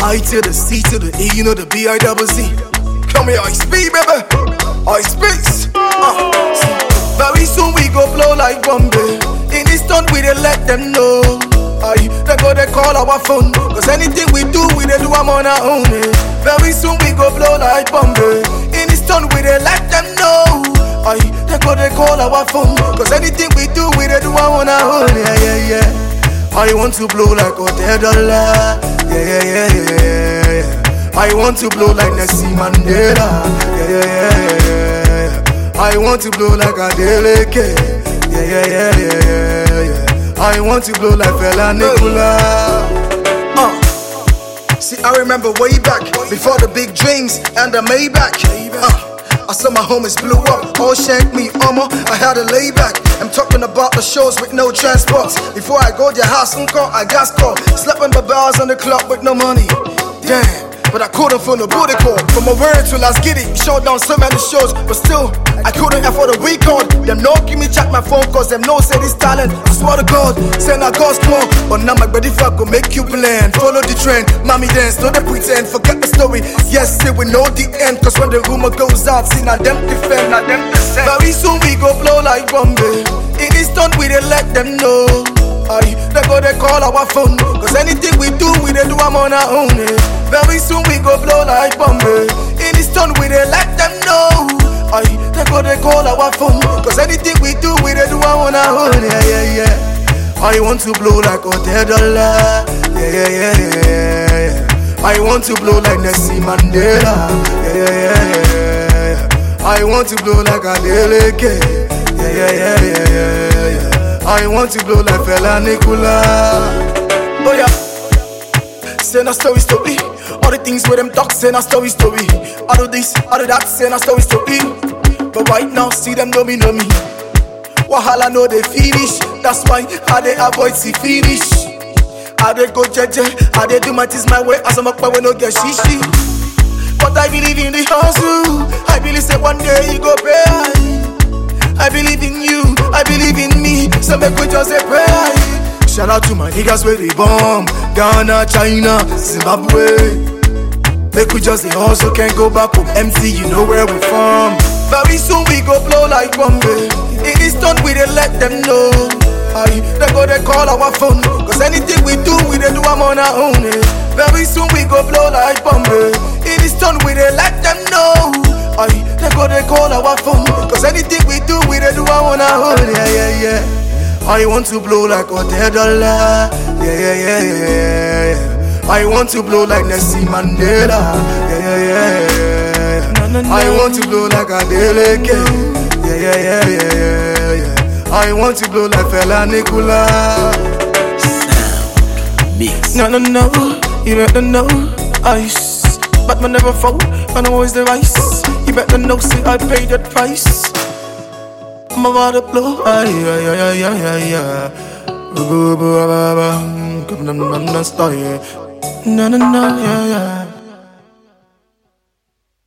I to the C to the E, you know the B-I-double-Z. Come here, I speak, baby. I speaks. Very soon we go blow like Bombay. In this town we dey let them know. They go they call our phone. Cause anything we do, we dey do I'm on our own. Very soon we go blow like Bombay. In this town we dey let them know. They go they call our phone. Cause anything we do, we dey do I'm on our own. Yeah. I want to blow like Hotel Dollar. Yeah. I want to blow like Nelson Mandela. Yeah. I want to blow like Adeleke. Yeah. I want to blow like Fela Nicola. See, I remember way back before the big dreams and the Maybach. I saw my homies blew up, all shanked me, I had a layback. I'm talking about the shows with no transport. Before I go to your house, I got caught. Slapping the bars on the clock with no money. Damn, but I couldn't find a booty call. From a word to last giddy, showed down so many shows, but still, I couldn't afford a record. Them no give me check my phone, cause them no say this talent. I swear to God, send a gospel. But now my body fuck will make you blend. Follow the trend, mommy dance, no they pretend. Forget the story, yes, say we know the end. Cause when the rumor goes out, see now them defend, now them descend. Very soon we go blow like Bombay. In this town we dey let them know. They go they call our phone. Cause anything we do, we dey do I'm on our own. Very soon we go blow like Bombay. In this town we dey let them know. They go they call our phone. Cause anything we do, we dey do I'm on our own. Yeah. I want to blow like Hotel Dollar. Yeah. I want to blow like Nelson Mandela. Yeah. I want to blow like Adeleke. Yeah. I want to blow like Fela Nicola. Oh yeah. Say no story. All the things with them talk, say no story. I do this, I do that, say no story. But right now, see them know me. Wahala know they finish. That's why I they avoid see finish. I they go jeje, I they do my things my way. As I'm up, we no get shishi. But I believe in the hustle. I believe say one day you go pay. I believe in you, I believe in me. So make we just say pray. Shout out to my niggas where they bomb. Ghana, China, Zimbabwe. Make we just say hustle, can't go back home empty. You know where we from. Very soon we go blow like Bombay. In this town we dey let them know. They go they call our phone. Cause anything we do, we dey do I'm on our own. Very soon we go blow like Bombay. In this town we dey let them know. They go they call our phone. Cause anything we do, we dey do I'm on our own. Yeah. I want to blow like Hotel Dollar. Yeah. I want to blow like Nelson Mandela. Yeah. I want to blow like Adeleke. Yeah. I want to blow like Fela Nicola. Sound mix. No, you better know. Ice, but man never fall, man always the rise. You better know, see I paid that price. I'm about to blow. Yeah.